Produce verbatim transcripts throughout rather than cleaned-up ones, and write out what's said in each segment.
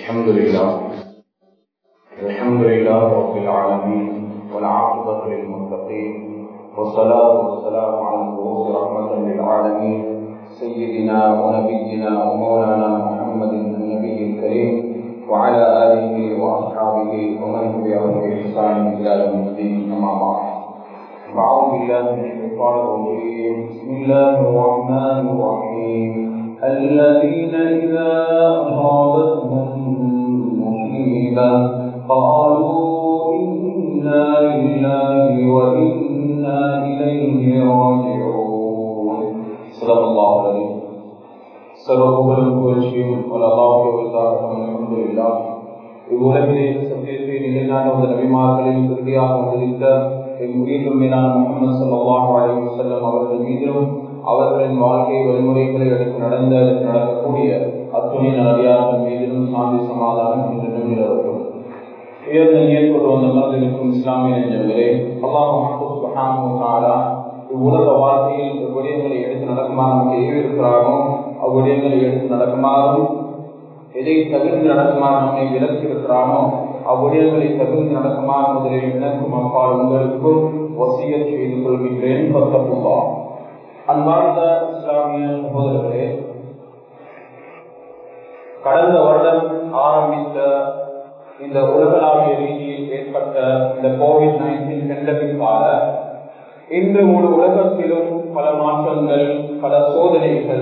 الحمد لله الحمد لله رب العالمين والعاقبة للمتقين والصلاة والسلام على المبعوث رحمة للعالمين سيدنا ونبينا ومولانا محمد النبي الكريم وعلى آله وأصحابه ومن تبعهم بإحسان إلى يوم الدين. أما بعد أعوذ بالله من الشيطان الرجيم. بسم الله الرحمن الرحيم. الذين إذا أصابتهم مصيبة قالوا إنا لله وإنا إليه راجعون. صدق الله العظيم. சர்வபுகழும் புகழ்ச்சியும் அல்லாஹ்வுக்காக அல்ஹம்துலில்லாஹ். இவ்வுலகிலே சத்தியத்தை நிலைநாட்ட நபிமார்களின் இறுதியாக வந்திருந்த எம்முயிரும் மேலான முஹம்மது ஸல்லல்லாஹு அலைஹி வஸல்லம் அவர்கள் மீதும் அவர்களின் வாழ்க்கை வழிமுறைகளை எடுத்து நடந்த நடக்கக்கூடிய அத்துணை நபியார்கள் மீதிலும் சாந்தி சமாதானம் என்று நம்புகிறவர்கள். உயர்ந்த நீர் கொண்டு வந்த மனதிற்கும் இஸ்லாமிய நெஞ்சங்களே, அல்லாஹ் சுப்ஹானஹு வ தஆலா இவ்வுலக வாழ்க்கையில் விடயங்களை எடுத்து நடக்குமாறு நமக்கு ஏவிருக்கிறானோ அவ்விடயங்களை எடுத்து நடக்குமாறும், எதை தவிர்த்து நடக்குமாறு நம்மை விலக்கி இருக்கிறானோ அவ்விடயங்களை தவிர்த்து நடக்குமாறு முதலில் எனக்கும் அப்பால் உங்களுக்கும் வசியத் செய்து கொள்கின்றேன். பத்தப்புல்லாஹ். அன்பார்ந்த இஸ்லாமிய சகோதரர்களே, கடந்த வருடம் ஆரம்பித்த இந்த உலகளாவிய ரீதியில் ஏற்பட்ட இந்த கோவிட் நைன்டீன் பெண்டமிக்கால இன்று ஒரு உலகத்திலும் பல மாற்றங்கள், பல சோதனைகள்.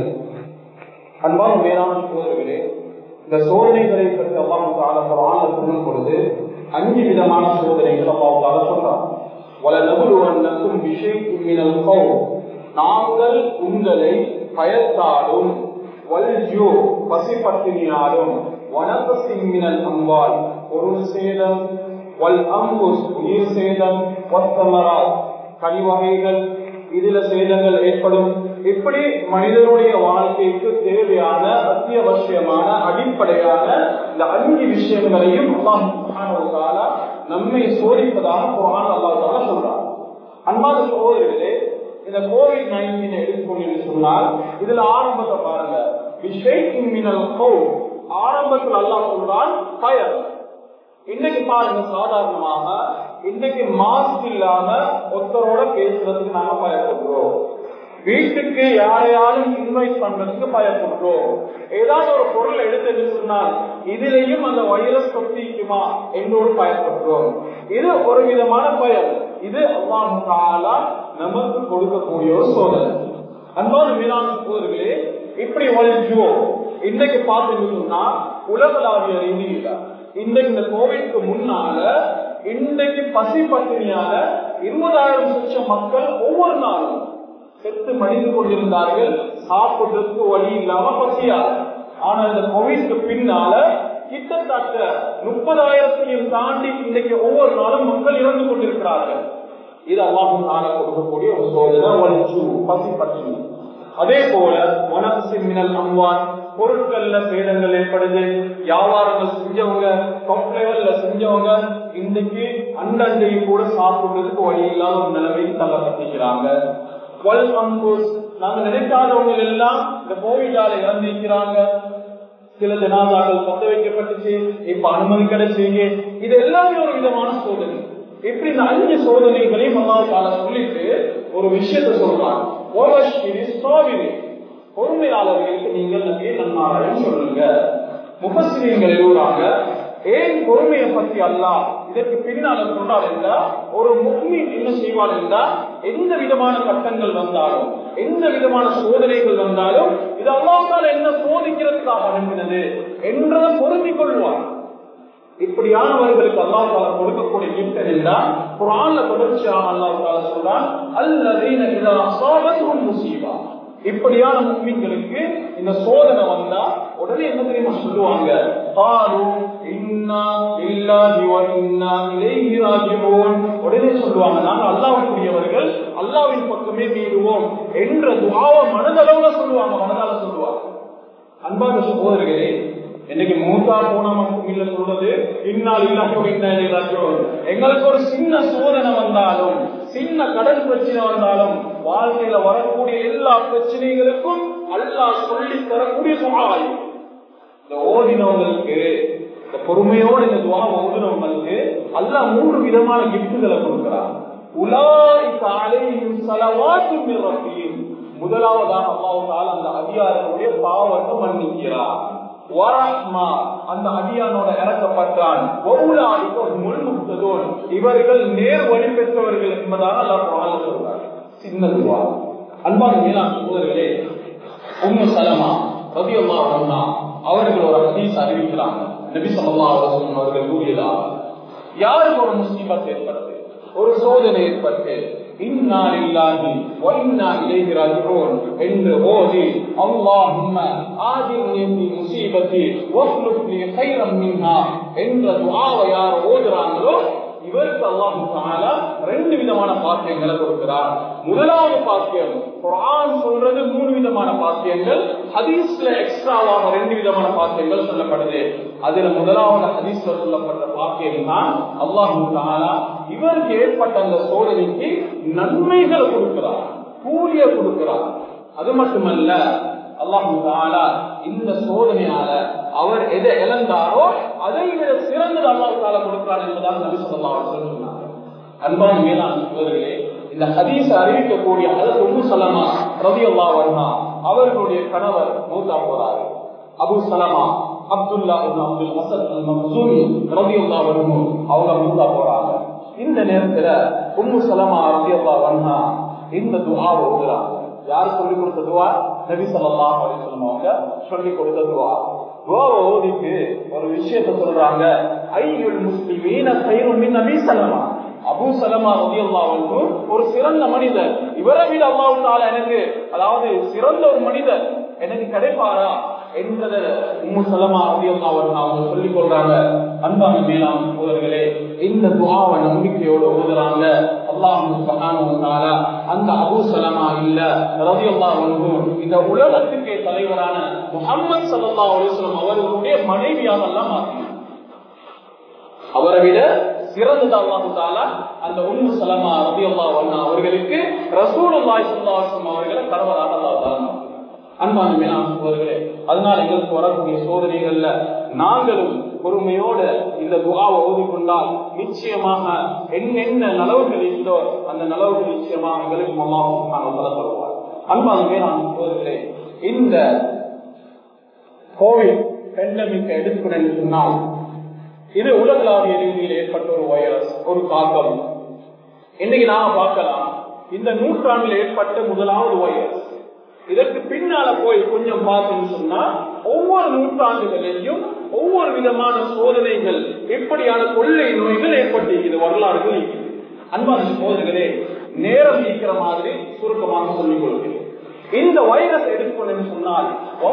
அன்பான மேலான சகோதரர்களே, இந்த சோதனைகளை பற்றி அல்லாஹ் தஆலா குர்ஆனில் சொல்லும் பொழுது அஞ்சு விதமான சோதனைகள் அல்லாஹ் தஆலா சொல்றார். வலநபுலுவன்னக்கும் பிஷைஇன் மினல் கௌஃப், நாங்கள் உங்களை பயத்தாலும், வல்ஜூ பசிப்பட்டினியாலும், வனகஸின் மினல் அம்வால் பொருள் சேதம், வல் அன்ஃபுஸ் உயிர் சேதம், வஸ்ஸமராத் கனி வகைகள், இதுல சேதங்கள் ஏற்படும். இப்படி மனிதனுடைய வாழ்க்கைக்கு தேவையான அத்தியாவசியமான அடிப்படையான இந்த அஞ்சு விஷயங்களையும் அல்லாஹ் சுப்ஹானஹு வ தஆலா நம்மை சோதிப்பதாக குர்ஆன் அல்லாஹ் தஆலா சொல்றார். அன்பான சகோதரர்களே, இந்த கோவிட் நைன்டீன் எடுத்துக்கொண்டு சொன்னால் இதுல ஆரம்பத்தை பாருங்க. பிஷைஇன் மினல் கௌஃப், ஆரம்பத்தில் அல்லாஹ் சொல்றான் பயம். இன்னைக்கு பாருங்க, சாதாரணமாக இன்னைக்கு மாஸ்க் இல்லாம ஒருத்தரோட பேசுறதுக்கு நாங்க பயப்படுறோம். வீட்டுக்கு யாரையாலும் இன்வைட் பண்றதுக்கு பயப்படுறோம். ஏதாவது ஒரு பொருள் எடுத்து சொன்னால் இதுலயும் அந்த வைரஸ் தொத்திக்குமா என்றோடு பயப்படுறோம். இது ஒரு விதமான பயம். இது அல்லாஹ் தஆலா நமக்கு கொடுக்கக்கூடிய ஒரு சோதனை. அன்பான மேலான சகோதரர்களே, இப்படி வலிஜோ இன்னைக்கு பார்த்தீங்கன்னா உலகளாவிய ரீதியில இன்றைக்கு இந்த கோவிட்க்கு முன்னால இன்றைக்கு பசி பட்டினியாக இருபதாயிரம் லட்சம் மக்கள் ஒவ்வொரு நாளும் செத்து மடிந்து கொண்டிருந்தார்கள், சாப்பிடுறதுக்கு வழி இல்லாம பசியாக. ஆனா இந்த கோவிட்க்கு பின்னால கிட்டத்தட்ட முப்பதாயிரத்தையும் தாண்டி இன்றைக்கு ஒவ்வொரு நாளும் மக்கள் இறந்து கொண்டிருக்கிறார்கள். இது அல்லாஹ் தஆலா கொடுக்கக்கூடிய ஒரு சோதனை, வலிஜு பசி பட்டினி. அதே போல வனகஸின் மினல் அம்வால் பொருட்கள்ல சேதங்கள் ஏற்படுது. வியாபாரங்கள் செஞ்சவங்க, டாப் லெவல்ல செஞ்சவங்க இன்னைக்கு அண்டண்டையும் கூட சாப்பிடுறதுக்கு வழி இல்லாத ஒரு நிலைமைக்கு தள்ளப்பட்டிருக்கிறாங்க. வல் அன்ஃபுஸ், நாங்க நினைக்காதவங்க எல்லாம் இந்த கோவிடால இறந்திருக்கிறாங்க. சில ஜனாதாக்கள் பத்த வைக்கப்பட்டுச்சு, இப்ப அனுமதி கிடைச்சீங்க. இது எல்லாமே ஒரு விதமான சோதனை. இப்படி இந்த அஞ்சு சோதனைகளையும் அல்லாஹ் தஆலா சொல்லிட்டு ஒரு விஷயத்தை சொல்றாங்க. பொறுமையாளர்களுக்கு நீங்கள் நபியே நன்மாராயம் சொல்லுங்க. முஃபஸ்ஸிரீன்கள் எழுதுறாங்க, ஏன் பொறுமையை பத்தி அல்லாஹ் இதற்கு பின்னால் சொல்றார் என்றால், ஒரு முஃமின் என்ன செய்வார் என்றால், எந்த விதமான கட்டங்கள் வந்தாலும், எந்த விதமான சோதனைகள் வந்தாலும், இது அல்லாஹ் தஆலா என்ன சோதிக்கிறதுக்காக அனுப்பினது என்றதை பொருந்திக் கொள்வார். இப்படியானவர்களுக்கு அல்லாஹ் தஆலா கொடுக்கக்கூடிய கிஃப்ட் என்றால் குர்ஆன்ல தொடர்ச்சியாக அல்லாஹ் தஆலா சொல்றான், அல்லதீன இதா அஸாபத்துஹும் முஸீபா. இப்படியான முஃமின்களுக்கு இந்த சோதனை வந்தா உடனே என்ன தெரியுமா சொல்லுவாங்க? காலு இன்னா லில்லாஹி வ இன்னா இலைஹி ராஜிஊன். உடனே சொல்லுவாங்க, நாங்க அல்லாஹ்வுக்குரியவர்கள், அல்லாஹ்வின் பக்கமே மீறுவோம் என்ற துஆவை மனதளவுல சொல்லுவாங்க, மனதால சொல்லுவாங்க. அன்பான சகோதரர்களே, இன்னைக்கு மூத்தா போன இல்ல சொல்றது இன்னால் இல்லாமல் எங்களுக்கு ஒரு சின்ன சோதனை வந்தாலும், சின்ன கடன் பிரச்சனை வந்தாலும், வாழ்க்கையில வரக்கூடிய எல்லா பிரச்சனைகளுக்கும் அல்லாஹ் சொல்லி தரக்கூடிய துஆ. இந்த ஓதினவங்களுக்கு பொறுமையோடு இந்த துஆவை ஓதுறவங்களுக்கு அல்லாஹ் மூன்று விதமான கிஃப்ட்களை கொடுக்கிறார். உலாயிக அலைஹிம் ஸலவாத்தும் மிர் ரப்பிஹிம், முதலாவதாக அல்லாஹ் தஆலா அந்த அடியார்களுடைய பாவத்தை மன்னிக்கிறார். வரஹ்மா, அந்த அடியானோட இறக்கப்பட்டான். வஉலாயிக ஹுமுல் முஹ்ததூன், இவர்கள் நேர் வழி பெற்றவர்கள் என்பதாக அல்லாஹ் குர்ஆன்ல சொல்றார். சின்ன துஆ. அன்பான மேலான சகோதரர்களே, உம்மு சலமா ரலியல்லாஹு அன்ஹா அவர்கள் ஒரு ஹதீஸ் அறிவிக்கிறாங்க. நபி ஸல்லல்லாஹு அலைஹி வஸல்லம் அவர்கள் கூறியதாக, யாருக்கு ஒரு முஸீபத் ஏற்படுது, ஒரு சோதனை ஏற்பட்டு இன்னா லில்லாஹி வ இன்னா இலைஹி ராஜிஊன் என்று ஓதி அல்லாஹும்ம ஆஜிர்னி ஃபீ முஸீபத்தி வக்லுப் லி கைரம் மின்ஹா என்ற துஆவை யார் ஓதுறாங்களோ இவருக்கு அல்லாஹ் தஆலா ரெண்டு விதமான பாக்கியங்களை கொடுக்கிறார். முதலாவது பாக்கியம், குர்ஆன் சொல்றது மூணு விதமான பாக்கியங்கள், ஹதீஸ்ல எக்ஸ்ட்ராவாக ரெண்டு விதமான பாக்கியங்கள் சொல்லப்படுது. அதுல முதலாவது ஹதீஸ்ல சொல்லப்பட்ட பாக்கியம் தான் அல்லாஹ் தஆலா இவருக்கு ஏற்பட்ட அந்த சோதனைக்கு நன்மைகளை கொடுக்கிறார், கூலிய கொடுக்கிறார். அது மட்டுமல்ல, அல்லாஹ் தஆலா இந்த சோதனையால அவர் எதை இழந்தாரோ அதை விட சிறந்தது அல்லாஹ் தஆலா கொடுக்கிறார் என்பதாக நபி ஸல்லல்லாஹு அலைஹி வஸல்லம் சொன்னார். அன்பான மேலான சகோதரர்களே, இந்த ஹதீஸ் அறிவிக்கக்கூடிய ஹஜ்ரத் உம்மு சலமா ரலியல்லாஹு அன்ஹா அவர்களுடைய கணவர் மௌத்தா போறாரு. Abu Salama Abdullah ibn Abdul Hasan al Makhzumi ரலியல்லாஹு அன்ஹு அவங்க மௌத்தா போறாங்க. இந்த நேரத்துல உம்மு சலமா ரலியல்லாஹு அன்ஹா இந்த துஆவை ஓதுறாங்க. யார் சொல்லி கொடுத்த துஆ? நபி ஸல்லல்லாஹு அலைஹி வஸல்லம் அவங்க சொல்லி கொடுத்த துஆ. துஆவை ஓதிட்டு ஒரு விஷயத்தை சொல்றாங்க, ஐயுல் முஸ்லிமீன கைரும் மின் நபி சலமா, அபூ சலமா ரலியல்லாஹு அன்ஹு ஒரு சிறந்த மனிதர், இவரை விட அல்லாஹ் தஆலா எனக்கு, அதாவது சிறந்த ஒரு மனிதர் எனக்கு கிடைப்பாரா என்பதை உம்மு சலமா ரலியல்லாஹு அன்ஹா அவங்க சொல்லிக் கொள்றாங்க. அன்பான மேலான சகோதரர்களே, இந்த துஆவை நம்பிக்கையோடு ஓதுறாங்க. அல்லாஹ் சுப்ஹானஹு வ தஆலா அந்த அபூ சலமா இல்ல ரலியல்லாஹு அன்ஹு இந்த உலகத்துக்கே தலைவரான முஹம்மது ஸல்லல்லாஹு அலைஹி வஸல்லம் அவர்களுடைய மனைவியாக எல்லாம் மாற்றினார். அவரை விட சிறந்தது அல்லாஹ் தஆலா அந்த உம்மு சலமா ரலியல்லாஹு அன்ஹா அவர்களுக்கு ரசூலுல்லாஹி ஸல்லல்லாஹு அலைஹி வஸல்லம் அவர்களை கணவராக அல்லாஹ் தஆலா. அன்பான மேலான சகோதரர்களே, அதனால எங்களுக்கு வரக்கூடிய சோதனைகள்ல நாங்களும் பொறுமையோடு இந்த துஆவை ஓதிக்கொண்டால் நிச்சயமாக என்னென்ன நலவுகள் இருந்தோ அந்த நலவுகள் நிச்சயமாக எங்களுக்கு அல்லாஹ் சுப்ஹானஹு வ தஆலா தருவார். அன்பான மேலான சகோதரர்களே, இந்த கோவிட் பெண்டமிக் எடுத்துக்கொண்டு சொன்னால் இது உலகளாவிய ரீதியில் ஏற்பட்ட ஒரு வைரஸ், ஒரு தாக்கம். இன்னைக்கு நாம பார்க்கலாம், இந்த நூற்றாண்டில் ஏற்பட்ட முதலாவது வைரஸ். இதற்கு பின்னால போய் கொஞ்சம் பார்த்தோம்னு சொன்னா ஒவ்வொரு நூற்றாண்டுகளிலும் ஒவ்வொரு விதமான சோதனைகள், எப்படியான கொள்ளை நோய்கள் ஏற்பட்டு வரலாறுகள். அன்பான சோதனைகளே, நேரம் ஈக்கிற மாதிரி சுருக்கமாக சொல்லிக் கொள்கிறேன். இந்த வைரஸ் எடுத்துக்கொண்டு சொன்னால்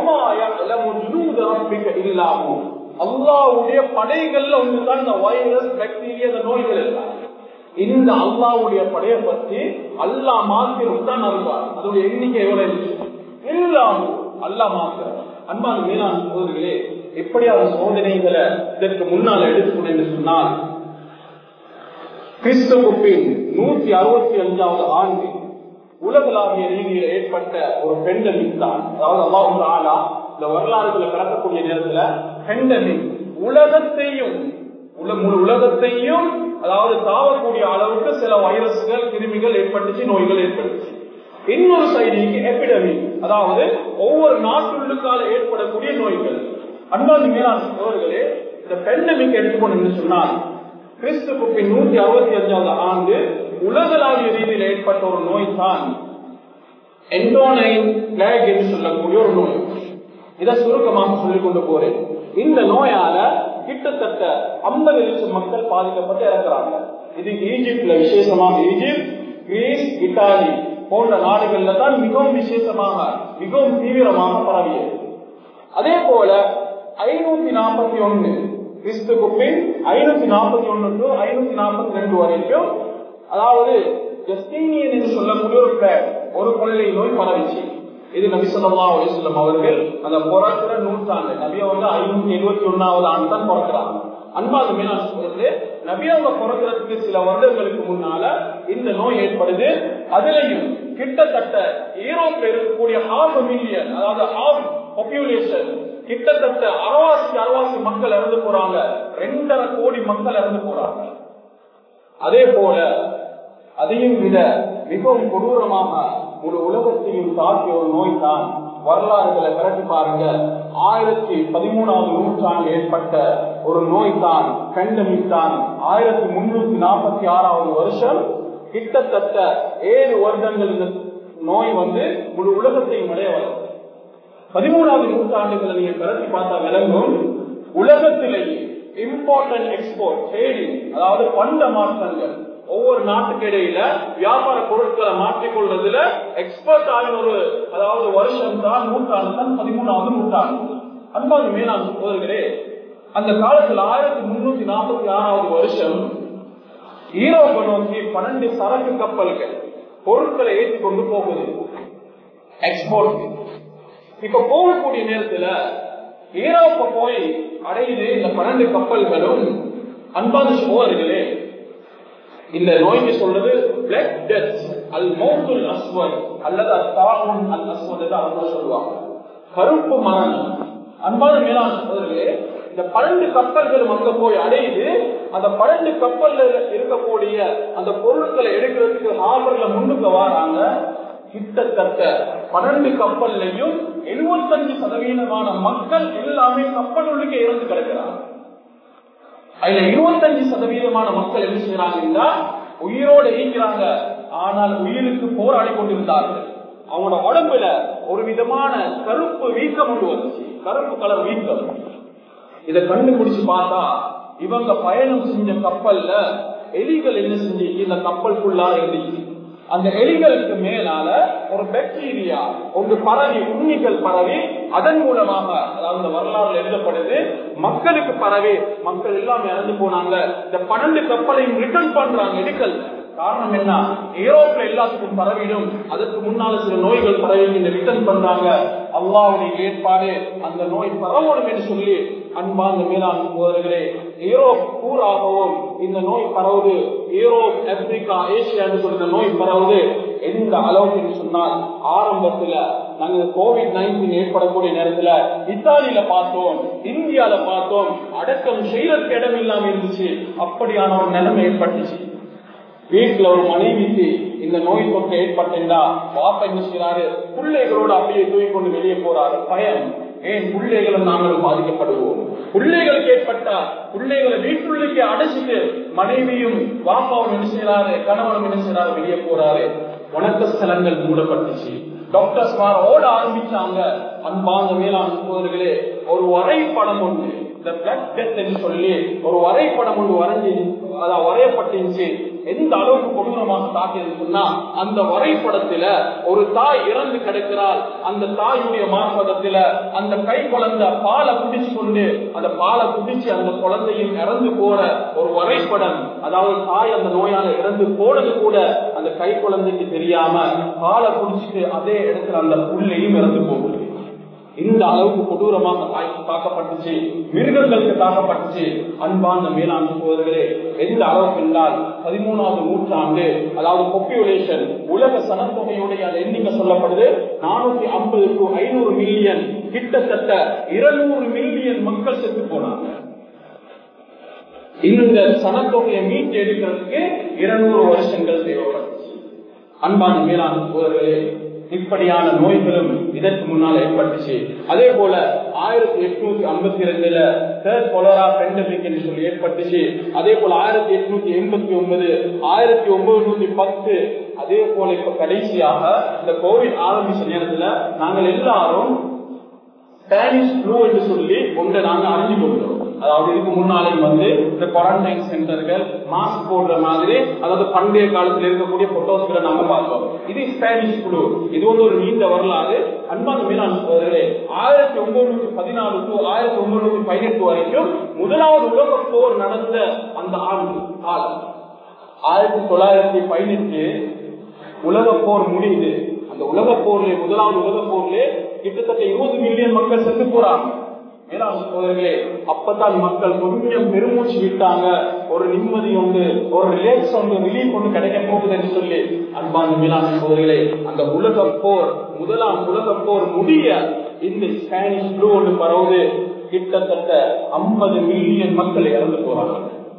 இல்லாமல் அல்லாஹ்வுடைய படைகள்ல ஒன்றுதான் இந்த வைரஸ், பாக்டீரியா, இந்த நோய்கள் எல்லாம். இந்த அல்லாஹ்வுடைய படையை பற்றி அல்லாஹ் மாத்திரம் தான் அறிவார். அதோடைய எண்ணிக்கை எவ்வளவு இல்லாமல் அல்லாஹ் மாத்திரம். அன்பான மேலான சகோதரர்களே, எப்படியாவது சோதனைகளை இதற்கு முன்னால் எடுத்துக்கொண்டு சொன்னால் கிறிஸ்துவின் நூத்தி அறுபத்தி அஞ்சாவது ஆண்டு உலகளாவிய ரீதியில் ஏற்பட்ட ஒரு பெண்டமிக் தான். அதாவது அல்லாஹ் தஆலா இந்த வரலாறுகளை கடக்கக்கூடிய நேரத்துல பெண்டமிக் உலகத்தையும் முழு உலகத்தையும் அதாவது தாவக்கூடிய அளவுக்கு சில வைரஸ்கள், கிருமிகள் ஏற்பட்டுச்சு, நோய்கள் ஏற்பட்டுச்சு. இன்னொரு சைடிக்கு எபிடமிக், அதாவது ஒவ்வொரு நாட்டுள்ளுக்கால ஏற்படக்கூடிய நோய்கள். அன்பான மேலான சகோதரர்களே, இந்த பெண்டமிக் எடுத்துக்கொண்டு சொன்னால் கிறிஸ்துவின் நூத்தி அறுபத்தி அஞ்சாவது ஆண்டு உலகளாவிய ரீதியில் ஏற்பட்ட ஒரு நோய் தான் என்டோனைன் பிளேக் என்று சொல்லக்கூடிய ஒரு நோய். இதை சுருக்கமாக சொல்லிக் கொண்டு போறேன். இந்த நோயால கிட்டத்தட்ட ஐம்பது லட்சம் மக்கள் பாதிக்கப்பட்டு இறக்குறாங்க. இது ஈஜிப்ட்ல விசேஷமாக, ஈஜிப்ட், கிரீஸ், இத்தாலி போன்ற நாடுகள்ல தான் மிகவும் விசேஷமாக, மிகவும் தீவிரமாக பரவியது. அதே போல ஐநூத்தி நாற்பத்தி ஒன்னு கிறிஸ்துக்கு பின் ஐநூத்தி நாற்பத்தி ஒன்னு டு ஐநூத்தி நாற்பத்தி ரெண்டு வரைக்கும், அதாவது ஜஸ்டீனியன் என்று சொல்லக்கூடிய ஒரு பிளேக், ஒரு கொள்ளை நோய் பரவிச்சு. இது நபி ஸல்லல்லாஹு அலைஹி வஸல்லம் அவர்கள் அந்த பிறக்கிற நூற்றாண்டு, நபியை வந்து ஐநூத்தி எழுபத்தி ஒன்னாவது ஆண்டு தான் பிறக்கிறாங்க. அன்பாது மேலான சகோதரர்களே, நபி அவங்க பிறக்கிறதுக்கு சில வருடங்களுக்கு முன்னால இந்த நோய் ஏற்படுது. அதுலயும் கிட்டத்தட்ட யூரோப்ல இருக்கக்கூடிய ஹாஃப் மில்லியன், அதாவது ஹாஃப் பாப்புலேஷன் கிட்டத்தட்ட அறவாசி அறவாசி மக்கள் இறந்து போறாங்க. ரெண்டரை கோடி மக்கள் இறந்து போறாங்க. அதே போல அதையும் விட மிகவும் கொடூரமாக ஒரு உலகத்தையும் தாக்கிய ஒரு நோய் தான் வரலாறுகளை விரட்டி பாருங்க. ஆயிரத்தி பதிமூணாவது நூற்றாண்டு ஏற்பட்ட ஒரு நோய் தான் பெண்டமிக் தான். ஆயிரத்தி முன்னூத்தி நாற்பத்தி ஆறாவது வருஷம் கிட்டத்தட்ட ஏழு வருடங்கள் இந்த நோய் வந்து முழு உலகத்தையும் அடைய வரும். பதிமூணாவது நூற்றாண்டுகளை நீங்க விரட்டி பார்த்தா விளங்கும். உலகத்திலேயே இம்போர்ட் எக்ஸ்போர்ட் ட்ரேடிங், அதாவது பண்ட மாற்றங்கள், ஒவ்வொரு நாட்டுக்கு இடையில வியாபார பொருட்களை மாற்றிக்கொள்றதுல எக்ஸ்பர்ட் ஆகின ஒரு அதாவது வருஷம் தான் நூற்றாண்டு தான் பதிமூணாவது நூற்றாண்டு. அன்பாக மேலாண் சோதர்களே, அந்த காலத்தில் ஆயிரத்தி முன்னூத்தி நாற்பத்தி ஆறாவது வருஷம் ஈரோப்பை நோக்கி பன்னெண்டு சரக்கு கப்பல்கள் பொருட்களை ஏற்றி கொண்டு போகுது எக்ஸ்போர்ட். இப்ப போகக்கூடிய நேரத்துல ஈரோப்பை போய் அடையுது இந்த பன்னெண்டு கப்பல்களும். அன்பான சோதர்களே, இந்த நோய்க்கு சொல்றது பிளட் டெத் அல் மௌத்துல் அஸ்வத் அல்லது அத்தாவுன் அல் அஸ்வத் அவங்க சொல்லுவாங்க, கருப்பு மரணம். அன்பான மேலான சோதர்களே, இந்த பன்னெண்டு கப்பல்கள் அங்க போய் அடையுது. அந்த பன்னெண்டு கப்பல்ல இருக்கக்கூடிய அந்த பொருட்களை எடுக்கிறதுக்கு ஹார்பர்ல முன்னுக்கு வராங்க. கிட்டத்தட்ட பன்னெண்டு கப்பல்லையும் எழுபத்தஞ்சு சதவீதமான மக்கள் எல்லாமே கப்பல் உள்ளுக்கு இறந்து கிடக்கிறாங்க. அதுல இருபத்தஞ்சு சதவீதமான மக்கள் என்ன செய்யறாங்கன்னா உயிரோடு ஈக்கிறாங்க, ஆனால் உயிருக்கு போராடி கொண்டிருந்தார்கள். அவங்களோட உடம்புல ஒரு விதமான கருப்பு வீக்கம் கொண்டு வந்துச்சு, கருப்பு கலர் வீக்கம். இதை கண்டுபிடிச்சு பார்த்தா இவங்க பயணம் செஞ்ச கப்பல்ல எலிகள் என்ன செஞ்சு இந்த கப்பலுக்குள்ளா இருந்துச்சு. அந்த எலிகளுக்கு மேலால ஒரு பாக்டீரியா ஒன்று பரவி, உண்ணிகள் பரவி, அதன் மூலமாக அதாவது வரலாறு எழுதப்படுது மக்களுக்கு பரவி மக்கள் எல்லாம் இறந்து போனாங்க. இந்த பன்னெண்டு கப்பலையும் ரிட்டர்ன் பண்றாங்க எலிகள். காரணம் என்ன? யூரோப்ல எல்லாத்துக்கும் பரவிடும், அதற்கு முன்னால சில நோய்கள் பரவி இந்த ரிட்டர்ன் பண்றாங்க. அல்லாஹ்வுடைய ஏற்பாடு அந்த நோய் பரவணும் என்று சொல்லி அன்பார்ந்த மேலாண் சகோதரர்களே, யூரோப் பூராகவும் இந்த நோய் பரவுது. யூரோப், ஆப்பிரிக்கா, ஏசியா என்று சொல்ற நோய் பரவுது. எந்த அளவுக்கு சொன்னால் ஆரம்பத்துல நாங்க கோவிட் நைன்டீன் ஏற்படக்கூடிய நேரத்துல இத்தாலியில பார்த்தோம், இந்தியால பார்த்தோம், அடக்கம் செய்யறதுக்கு இடம் இல்லாம இருந்துச்சு. அப்படியான ஒரு நிலைமை ஏற்பட்டுச்சு. வீட்டுல ஒரு மனைவிக்கு இந்த நோய் தொற்று ஏற்பட்டா பாப்பா என்ன செய்யறாரு, பிள்ளைகளோடு அப்படியே தூக்கி கொண்டு வெளியே போறாரு. பயம், ஏன் பிள்ளைகளும் நாங்களும் பாதிக்கப்படுவோம். பிள்ளைகளுக்கு ஏற்பட்டா பிள்ளைகளை வீட்டுள்ளுக்கே அடைச்சிட்டு மனைவியும் பாப்பாவும் என்ன செய்யறாரு, கணவனும் என்ன செய்யறாரு, வெளியே போறாரு. வணக்க ஸ்தலங்கள் மூடப்பட்டுச்சு. டாக்டர்ஸ் ஓட ஆரம்பிச்சாங்க. அன்பார்ந்த மேலாண் சகோதரர்களே, ஒரு வரைபடம் ஒன்று, இந்த பிளட் டெத் என்று சொல்லி ஒரு வரைபடம் ஒன்று வரைஞ்சி அதான் வரையப்பட்டுச்சு. எந்த அளவுக்கு கொடூரமாக தாக்கியது சொன்னா, அந்த வரைபடத்துல ஒரு தாய் இறந்து கிடக்கிறாள். அந்த தாயுடைய மார்பகத்துல அந்த கை குழந்தை பாலை குடிச்சு கொண்டு அந்த பாலை குடிச்சு அந்த குழந்தையும் இறந்து போற ஒரு வரைபடம். அதாவது தாய் அந்த நோயால இறந்து போனது கூட அந்த கை குழந்தைக்கு தெரியாம பாலை குடிச்சிட்டு அதே இடத்துல அந்த புள்ளையும் இறந்து போகுது. இந்த அளவுக்கு கொடூரமாக தாக்கப்பட்டுச்சு, மிருகங்களுக்கு தாக்கப்பட்டுச்சு. அன்பான மேலாண் சகோதரர்களே, எந்த அளவுக்கு என்றால் பதிமூணாவது நூற்றாண்டு அதாவது பாப்புலேஷன் உலக சனத்தொகையுடைய அந்த எண்ணிக்கை சொல்லப்படுது நானூத்தி ஐம்பது டு ஐநூறு மில்லியன், கிட்டத்தட்ட இருநூறு மில்லியன் மக்கள் செத்து போனாங்க. இந்த சனத்தொகையை மீட்டு எடுக்கிறதுக்கு இருநூறு வருஷங்கள் தேவைப்பட்டுச்சு. அன்பான மேலாண் சகோதரர்களே, இப்படியான நோய்களும் இதற்கு முன்னால் ஏற்பட்டுச்சு. அதே போல ஆயிரத்தி எட்நூத்தி ஐம்பத்தி ரெண்டுல தேர்ட் கொலரா பெண்டமிக் என்று சொல்லி ஏற்பட்டுச்சு. அதே போல ஆயிரத்தி எட்நூத்தி எண்பத்தி ஒன்பது, ஆயிரத்தி ஒன்பது பத்து, அதே போல இப்ப கடைசியாக இந்த கோவிட் ஆரம்பிச்ச நேரத்துல நாங்கள் எல்லாரும் ஸ்பானிஷ் ஃப்ளூ என்று சொல்லி ஒன்றை நாங்க அறிஞ்சு கொண்டோம். அதாவது இதுக்கு முன்னாலே வந்து இந்த குவாரண்டைன் சென்டர்கள் மாஸ்க் போடுற மாதிரி, அதாவது பண்டைய காலத்தில் இருக்கக்கூடிய போட்டோஸ்களை நாங்க பார்த்தோம். இது ஸ்பானிஷ் ஃப்ளூ. இது வந்து ஒரு நீண்ட வரலாறு. அன்பான மேலாண் சகோதரர்களே, ஆயிரத்தி ஒன்பது பதினாலு டு ஆயிரத்தி ஒன்பது பதினெட்டு வரைக்கும் முதலாவது உலக போர் நடந்த அந்த ஆண்டு காலம் ஆயிரத்தி தொள்ளாயிரத்தி பதினெட்டு உலக போர் முடியுது. அந்த உலக போர்ல முதலாவது உலக போர்ல கிட்டத்தட்ட இருபது மில்லியன் மக்கள் செத்து போறாங்க. மேலாண் சகோதரர்களே, அப்பதான் மக்கள் கொஞ்சம் பெருமூச்சு விட்டாங்க. ஒரு நிம்மதி ஒன்று, ஒரு ரிலாக்ஸ் ஒன்று, ரிலீஃப் ஒன்று கிடைக்க போகுது என்று சொல்லி அன்பான மேலாண் சகோதரர்களே, அந்த உலக போர் முதலாம் உலக போர் முடிய இந்த ஸ்பானிஷ் ஃப்ளூ ஒன்று பரவுது, கிட்டத்தட்ட ஐம்பது மில்லியன் மக்கள் இறந்து போறாங்க.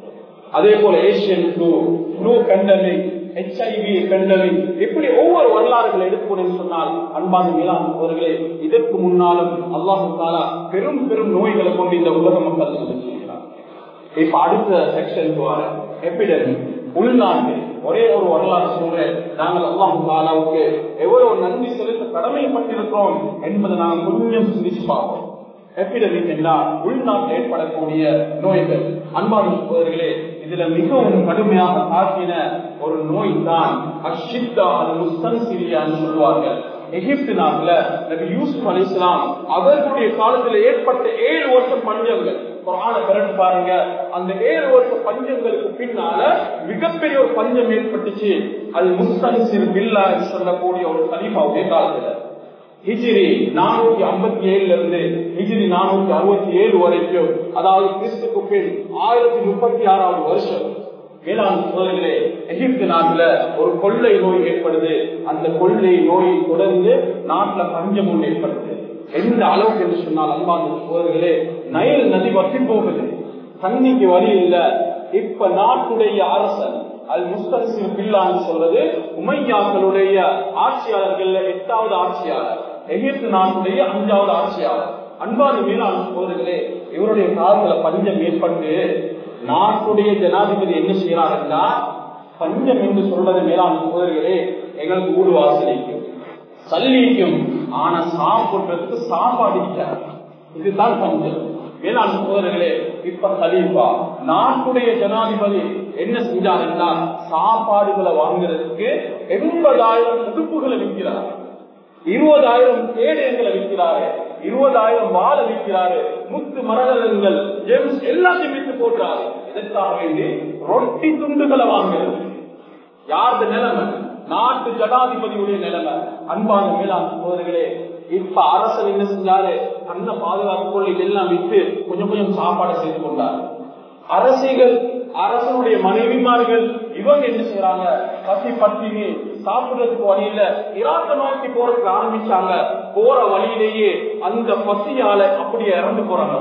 அதே போல Asian flu, flu pandemic, HIV pandemic, இப்படி ஒவ்வொரு வரலாறுகளை எடுத்துக்கொண்டு சொன்னால் அன்பான அவர்களே, இதற்கு முன்னாலும் அல்லாஹ் தஆலா பெரும் பெரும் நோய்களை கொண்டு இந்த உலக மக்கள் சொல்லியிருக்கிறார். இப்ப அடுத்த செக்ஷன் எபிடமிக், உள்நாட்டு ஒரே ஒரு வரலாறு சொல்றேன். நாங்கள் அல்லாஹ் தஆலாவுக்கு எவ்வளவு நன்றி செலுத்த கடமைப்பட்டிருக்கிறோம் என்பதை நாங்கள் கொஞ்சம் சிந்திச்சு பார்ப்போம். எபிடமிக் என்றால் உள்நாட்டில் ஏற்படக்கூடிய நோய்கள். அன்பான சகோதரர்களே, இதுல மிகவும் கடுமையாக தாக்கின ஒரு நோய் தான் அஷித்தா அல் முஸ்தன்சிரியான்னு சொல்லுவார்கள். எகிப்து நாட்டுல நபி யூசுப் அலைஹிஸ்ஸலாம் அவர்களுடைய காலத்துல ஏற்பட்ட ஏழு வருஷம் பஞ்சங்கள். குர்ஆனை திரட்டி பாருங்க, அந்த ஏழு வருஷ பஞ்சங்களுக்கு பின்னால மிகப்பெரிய ஒரு பஞ்சம் ஏற்பட்டுச்சு. அது முஸ்தன்சிர் பில்லா என்று சொல்லக்கூடிய ஒரு கலீஃபாவுடைய காலத்துல. ஹிஜ்ரி நானூத்தி ஐம்பத்தி ஏழுல இருந்து ஹிஜ்ரி நானூத்தி அறுபத்தி ஏழு வரைக்கும், அதாவது கிறிஸ்துக்கு பின் ஆயிரத்தி முப்பத்தி ஆறாவது வருஷம், வேளாண் சோதனைகளே, எகிப்து நாட்டுல ஒரு கொள்ளை நோய் ஏற்படுது. அந்த கொள்ளை நோயை தொடர்ந்து நாட்டுல பஞ்சம் ஒன்று ஏற்படுது. எந்த அளவுக்கு என்று சொன்னால் அன்பான சோதனைகளே, நைல் நதி வற்றி போகுது, தண்ணிக்கு வழி இல்ல. இப்ப நாட்டுடைய அரசன் அல் முஸ்தன்சிர் பில்லான்னு சொல்றது உமையாக்களுடைய ஆட்சியாளர்கள் எட்டாவது ஆட்சியாளர், எகிப்து நாட்டுடைய அஞ்சாவது ஆட்சியாளர். அன்பான மேலாண் சோதர்களே, இவருடைய காலத்துல பஞ்சம் ஏற்பட்டு நாட்டுடைய ஜனாதிபதி என்ன செய்யறாருன்னா, பஞ்சம் என்று சொல்றது மேலாண் சோதர்களே, எங்களுக்கு ஊடு வாசலிக்கும் சல்லிக்கும், ஆனா சாப்பிடுறதுக்கு சாப்பாடு இருக்காது. இதுதான் பஞ்சம். மேலாண் சோதர்களே, இப்ப கலீஃபா நாட்டுடைய ஜனாதிபதி என்ன செஞ்சாருன்னா, சாப்பாடுகளை வாங்குறதுக்கு எண்பதாயிரம் உடுப்புகளை விற்கிறார், இருபதாயிரம் கேடயங்களை விற்கிறாரு, இருபதாயிரம் வாழை விற்கிறாரு, முத்து மரகதங்கள் ஜெம்ஸ் எல்லாத்தையும் விற்று போடுறாரு. இதற்காக வேண்டி ரொட்டி துண்டுகளை வாங்குறது. யாருடைய நிலைமை? நாட்டு ஜனாதிபதியுடைய நிலைமை. அன்பான மேலாண் சோதர்களே, இப்ப அரசர் என்ன செஞ்சாரு, தன்னை பாதுகாப்பு இதெல்லாம் விட்டு கொஞ்சம் கொஞ்சம் சாப்பாடு செய்து கொண்டார். அரசிகள், அரசனுடைய மனைவிமார்கள் இவங்க என்ன செய்யறாங்க, பசி பட்டினி சாப்பிடுறதுக்கு வழியில இராக்க நோக்கி போறதுக்கு ஆரம்பிச்சாங்க. போற வழியிலேயே அந்த பசியால அப்படியே இறந்து போறாங்க.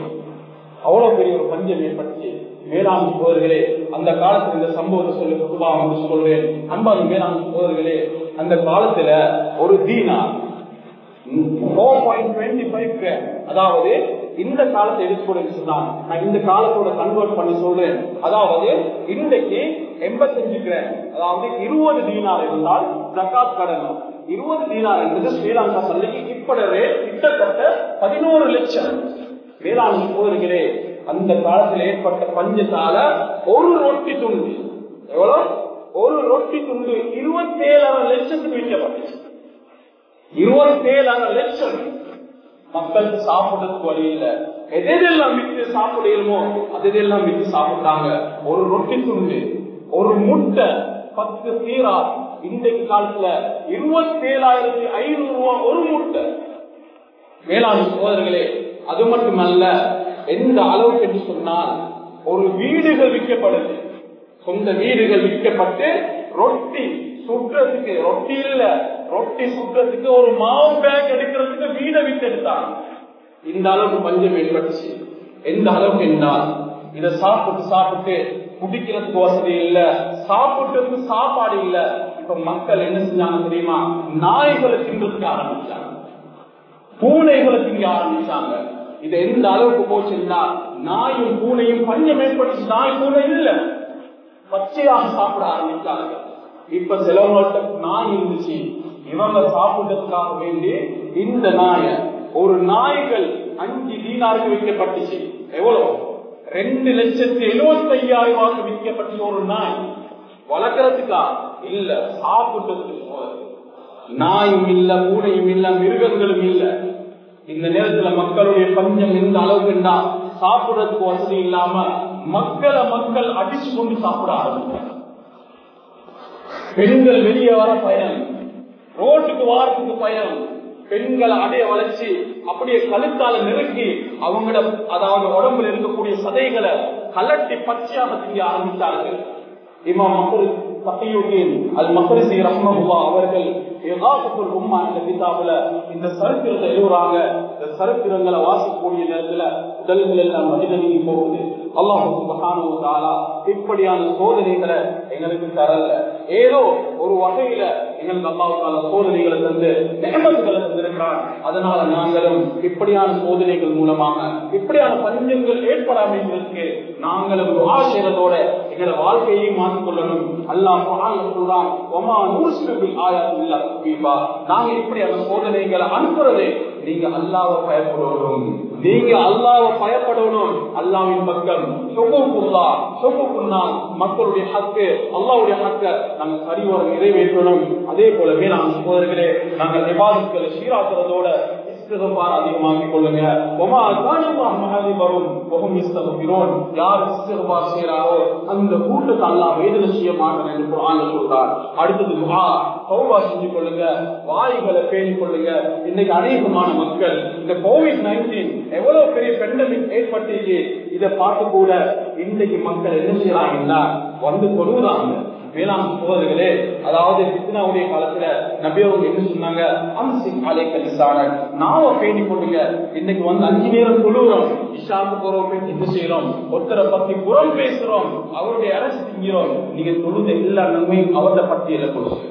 அவ்வளவு பெரிய ஒரு பஞ்சம் ஏற்பட்டுச்சு. வேளாண் சோதர்களே, அந்த காலத்துல இந்த சம்பவத்தை சொல்லி பொதுவாக சொல்றேன். அன்பான வேளாண் சோதர்களே, அந்த காலத்துல ஒரு தீனார் நான்கு புள்ளி இருபத்தி ஐந்து கிராம், அதாவது இந்த காலத்தை எடுத்துக்கொண்டு சொன்னான், நான் இந்த காலத்தோட கன்வெர்ட் பண்ணி சொல்றேன். அதாவது இன்றைக்கு எண்பத்தஞ்சு கிராம், அதாவது இருபது தீனார் இருந்தால் ஜகாத் கடனும். இருபது தீனார் என்பது ஸ்ரீலங்கா சந்தைக்கு இப்படவே கிட்டத்தட்ட பதினோரு லட்சம். வேளாண் சோதரிகளே, அந்த காலத்தில் ஏற்பட்ட பஞ்சத்தால ஒரு ரொட்டி துண்டு எவ்வளவு, ஒரு ரொட்டி துண்டு இருபத்தி ஏழாயிரம் லட்சத்துக்கு விற்கப்பட்டுச்சு. இருபத்தி ஏழாயிரம் லட்சம் மக்களுக்கு சாப்பிடுறதுக்கு வழி இல்ல. எதெல்லாம் விற்று சாப்பிடுமோ அதெல்லாம் விற்று சாப்பிட்டாங்க. ஒரு ரொட்டி துண்டு, ஒரு முட்டை, பத்து சீரா. இன்றைக்கு காலத்துல இருபத்தி ஏழாயிரத்தி ஐநூறு ரூபாய் ஒரு முட்டை. வேளாண் சோதர்களே, அது மட்டுமல்ல, எந்த அளவுக்கு என்று சொன்னால் ஒரு வீடுகள் விற்கப்படுது. சொந்த வீடுகள் விற்கப்பட்டு ரொட்டி சுற்றத்துக்கு, ரொட்டி இல்ல, ரொட்டி சுற்றத்துக்கு ஒரு மாவு பேக் எடுக்கிறதுக்கு வீடை விட்டு எடுத்தாங்க. இந்த அளவுக்கு பஞ்சம் ஏற்பட்டுச்சு. எந்த அளவுக்கு என்றால், இதை சாப்பிட்டு சாப்பிட்டு குடிக்கிறதுக்கு வசதி இல்ல, சாப்பிட்டதுக்கு சாப்பாடு இல்ல. இப்ப மக்கள் என்ன செஞ்சாங்க தெரியுமா, நாய்களை தின்றதுக்கு ஆரம்பிச்சாங்க, பூனைகளை திங்க ஆரம்பிச்சாங்க. இது எந்த அளவுக்கு போச்சுன்னா, நாயும் பூனையும் பஞ்சம் ஏற்பட்டுச்சு. நாய் பூனை இல்ல, பச்சையாக சாப்பிட ஆரம்பிச்சாங்க. இப்ப சிலவங்கள்ட்ட நாய் இருந்துச்சு, இவங்க சாப்பிட்டதுக்காக வேண்டி இந்த நாய ஒரு நாய்கள் அஞ்சு தீனாருக்கு விற்கப்பட்டுச்சு. எவ்வளவு? ரெண்டு லட்சத்தி எழுபத்தி ஐயாயிரம் ரூபாய்க்கு விற்கப்பட்ட ஒரு நாய். வளர்க்கறதுக்கா இல்ல, சாப்பிட்டதுக்கு. நாயும் இல்ல, பூனையும் இல்ல, மிருகங்களும் இல்ல. இந்த நேரத்துல மக்களுடைய பஞ்சம் எந்த அளவுக்கு சாப்பிடுறதுக்கு வசதி இல்லாம மக்களை மக்கள் அடிச்சு கொண்டு சாப்பிட ஆரம்பிச்சாங்க. பெண்கள் வெளியே வர பயம், ரோட்டுக்கு வாரத்துக்கு பயம். பெண்களை அடைய வளர்ச்சி அப்படியே கழுத்தால நெருக்கி அவங்கள, அதாவது உடம்புல இருக்கக்கூடிய சதைகளை கலட்டி பச்சையாக திங்க ஆரம்பித்தார்கள். இமாம் மக்ரிசி ரஹ்மத்துல்லாஹ் அவர்கள் இகாஃபத்துல் உம்மா என்ற கிதாபுல இந்த சரித்திரத்தை எழுதுறாங்க. இந்த சரித்திரங்களை வாசிக்கக்கூடிய நேரத்துல உடல்கள் எல்லாம் மனிதனுக்கு போகுது. அல்லாஹ் சுப்ஹானஹு வ தஆலா இப்படியான சோதனைகளை எங்களுக்கு தரல. ஏதோ ஒரு வகையில எங்களுக்கு அல்லாஹ் தஆலா சோதனைகளை தந்து நிஅமத்துகளை தந்திருக்கிறான். அதனால நாங்களும் இப்படியான சோதனைகள் மூலமாக இப்படியான பஞ்சங்கள் ஏற்படாமல் நாங்களும் துஆ செய்றதோட எங்களோட வாழ்க்கையை மாற்றிக்கொள்ளணும். அல்லாஹ் குர்ஆன்ல சொல்றான், வமா நுர்சிலு பில் ஆயாத்தி இல்லா தக்வீபா. நாங்க இப்படியான சோதனைகளை அனுப்புறதே நீங்க அல்லாஹ்வை பயப்படணும், நீங்க அல்லாஹ்வை பயப்படணும். அல்லாஹ்வின் பக்கம் ஹுகூகுல்லாஹ் ஹுகூகுன்னாஸ் மக்களுடைய ஹக்கு அல்லாஹ்வுடைய ஹக்கை நாங்க சரிவர நிறைவேற்றணும். அதே போலவே நாம் சகோதரர்களே நாங்கள் இபாதத்துகளை சீராக்குறதோட இஸ்திக்ஃபார் அதிகமாக்கிக் கொள்ளுங்க. வமா கானல்லாஹு மஹதிபரும் வஹும் யஸ்தக்பிரூன். யார் இஸ்திக்ஃபார் செய்றாரோ அந்த கூட்டத்தை அல்லாஹ் வேதனை செய்ய மாட்டான் என்று குர்ஆன்ல சொல்றார். அடுத்தது துஆ, தௌபா செஞ்சு கொள்ளுங்க, வாய்களை பேணிக் கொள்ளுங்க. இன்னைக்கு அநேகமான மக்கள் இந்த கோவிட் நைன்டீன் எவ்வளவு பெரிய பெண்டமிக் ஏற்பட்டு இதை பார்த்து கூட இன்றைக்கு மக்கள் என்ன செய்யறாங்கன்னா வந்து தொழுகிறாங்க. வேளாண் சோதர்களே, அதாவது பித்னாவுடைய காலத்துல நபி அவங்க என்ன சொன்னாங்க, அம்சிக் அலைக்க லிசானக், நாவ பேணி கொள்ளுங்க. இன்னைக்கு வந்து அஞ்சு நேரம் தொழுகிறோம், இஷாக்கு போறோம், என்ன செய்யறோம், ஒருத்தரை பத்தி புறம் பேசுறோம், அவருடைய அரசு திங்கிறோம். நீங்க தொழுத எல்லா நன்மையும் அவரை பட்டியல கொடுங்க.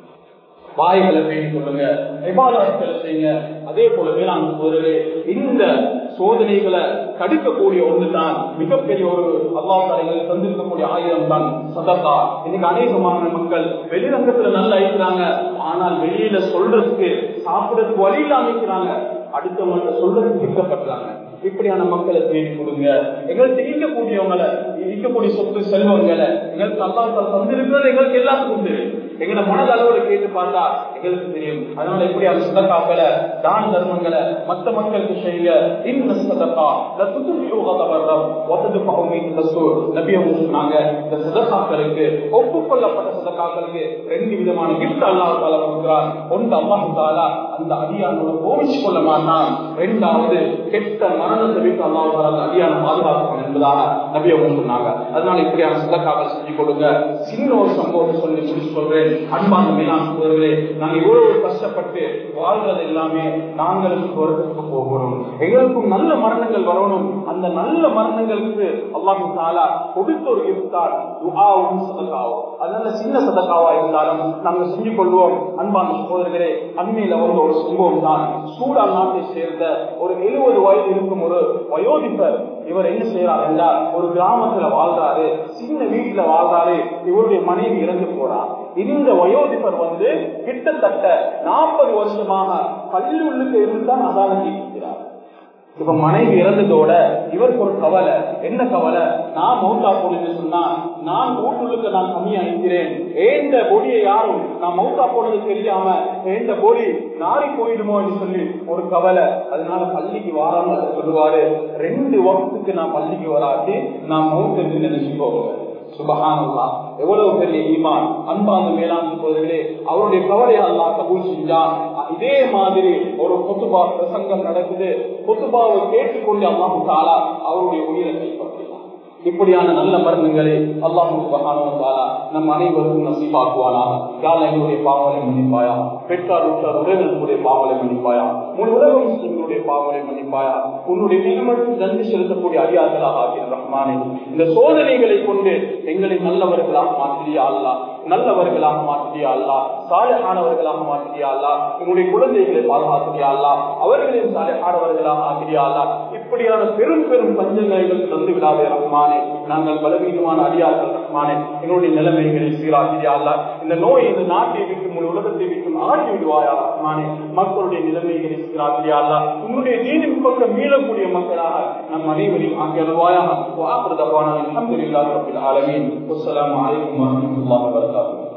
வாய்களை பேணிக் கொள்ளுங்க, இபாதத்துகளை செய்யுங்க. அதே போல வேளாண் சோதரே, இந்த சோதனைகளை தடுக்கக்கூடிய ஒன்றுதான் மிகப்பெரிய ஒரு அல்லாஹ் தஆலா தந்திருக்கக்கூடிய ஆயுதம் தான் சதகா. இன்னைக்கு அநேகமான மக்கள் வெளிரங்கத்துல நல்லா இருக்கிறாங்க, ஆனால் வெளியில சொல்றதுக்கு சாப்பிடறதுக்கு வழி இல்லாம இருக்கிறாங்க, அடுத்தவங்க சொல்றதுக்கு விற்கப்படுறாங்க. இப்படியான மக்களை தேடி கொடுங்க. எங்களுக்கு இருக்கக்கூடியவங்களை இருக்கக்கூடிய சொத்து செல்வங்களை எங்களுக்கு அல்லாஹ் தஆலா தந்திருக்கிறது எங்களுக்கு எல்லாத்துக்கும் தெரியும். எங்களை மனத அளவோட கேட்டு பார்த்தா எங்களுக்கு தெரியும். அதனால இப்படியான சதகாக்களை தான தர்மங்களை மற்ற மக்களுக்கு செய்யுங்க. இன்ன சதகா லதுதுஃபிஉ கதபர் வததுஃபஉ மின் தஸூர். நபி அவங்க சொன்னாங்க, இந்த சதகாக்களுக்கு ஒப்புக்கொள்ளப்பட்ட சதகாக்களுக்கு ரெண்டு விதமான கிஃப்ட் அல்லாஹ் தஆலா கொடுக்கிறார். ஒன்று அல்லாஹ் தஆலா அந்த அடியானோட கோவிச்சு கொள்ள மாட்டான், ரெண்டாவது கெட்ட மரணத்தை விட்டு அல்லாஹ் தஆலா அந்த அடியான பாதுகாப்பான் என்பதாக நபி அவங்க சொன்னாங்க. அதனால இப்படியான சதகாக்கள் செஞ்சு கொடுங்க. சின்ன ஒரு சம்பவம் சொல்லி முடிச்சு சொல்றேன். அன்பான மேலாண் சோதரர்களே, நாங்க இவ்வளவு கஷ்டப்பட்டு வாழ்றது எல்லாமே நாங்களும் சொர்க்கத்துக்கு போகணும், எங்களுக்கும் நல்ல மரணங்கள் வரணும். அந்த நல்ல மரணங்களுக்கு அல்லாஹ் தஆலா கொடுத்த ஒரு கிஃப்ட் தான் துஆவும் சதகாவும். அதனால சின்ன சதகாவா இருந்தாலும் நாங்க செஞ்சு கொள்வோம். அன்பான சோதரர்களே, அண்மையில வந்து ஒரு சம்பவம் தான். சூடான் நாட்டை சேர்ந்த ஒரு எழுபது வயது இருக்கும் ஒரு வயோதிபர், இவர் என்ன செய்யறாரு என்றால் ஒரு கிராமத்துல வாழ்றாரு, சின்ன வீட்டுல வாழ்றாரு, இவருடைய மனைவி இறந்து போறார். இந்த வயோதிபர் வந்து கிட்டத்தட்ட நாற்பது வருஷமாக பள்ளியுள்ளுக்கு இருந்துதான் அதான கேட்கிறார். இப்ப மனைவி இறந்ததோட இவருக்கு ஒரு கவலை. என்ன கவலை? நான் மௌத்தா போனது சொன்னா நான் வீட்டுக்கு நான் கம்மியா இருக்கிறேன், ஏந்த பொடியை யாரும் நான் மௌத்தா போனது தெரியாம ஏந்த பொடி நாரி போயிடுமோ என்று சொல்லி ஒரு கவலை. அதனால பள்ளிக்கு வாராம சொல்லுவாரு, ரெண்டு வகுப்புக்கு நான் பள்ளிக்கு வராட்டி நான் மௌத்து நினைச்சுக்கோங்க. சுபஹானல்லாஹ், எவ்வளவு பெரிய ஈமான். அன்பான மேலாண் சகோதரர்களே, அவருடைய கவலையை அல்லாஹ் கபூல் செஞ்சான். இதே மாதிரி ஒரு குத்துபா பிரசங்கம் நடக்குது, குத்துபாவை கேட்டுக்கொண்டு அல்லாஹ் தஆலா அவருடைய உயிரை கைப்பற்றினார். இப்படியான நல்ல மருந்துகளை அல்லாஹ் சுப்ஹானஹு வ தஆலா நம் அனைவருக்கும் நசீபாக்குவானாக. யா அல்லாஹ், எங்களுடைய பாவங்களை மன்னிப்பாயா, பெற்றார் உற்றார் உறவினர்களுடைய பாவங்களை மன்னிப்பாயா, முழு உலக முஸ்லிம்களுடைய பாவங்களை மன்னிப்பாயா. உன்னுடைய நியமத்தில் நன்றி செலுத்தக்கூடிய அடியார்களாக ஆகிய ரஹ்மானே, இந்த சோதனைகளை கொண்டு எங்களை நல்லவர்களாக மாற்றியா அல்லாஹ், நல்லவர்களாக மாற்றியா அல்லாஹ், சாலிஹானவர்களாக மாற்றியா அல்லாஹ், எங்களுடைய குழந்தைகளை பாதுகாத்தியா அல்லாஹ், அவர்களையும் சாலிஹானவர்களாக ஆக்கியா அல்லாஹ். இப்படியான பெரும் பெரும் பஞ்சங்களை தந்து விடாதே ரஹ்மானே. நாங்கள் பலவீனமான அடியார்கள் ரஹ்மானே, எங்களுடைய நிலைமைகளை சீராக்கியா அல்லாஹ். இந்த நோய் இந்த நாட்டை விட்டு முழு உலகத்தை விட்டு ஆட்டி விடுவாயா ரஹ்மானே. மக்களுடைய நிலைமைகளை சீராக்கியா அல்லாஹ். உன்னுடைய தீனின் பக்கம் மீளக்கூடிய மக்களாக நம் அனைவரையும் ஆக்கியல்வாயாக. வஆகிரு தஅவானா அல்ஹம்துலில்லாஹி ரப்பில் ஆலமீன். வஸ்ஸலாமு அலைக்கும் வரஹ்மத்துல்லாஹி வபரகாத்துஹு.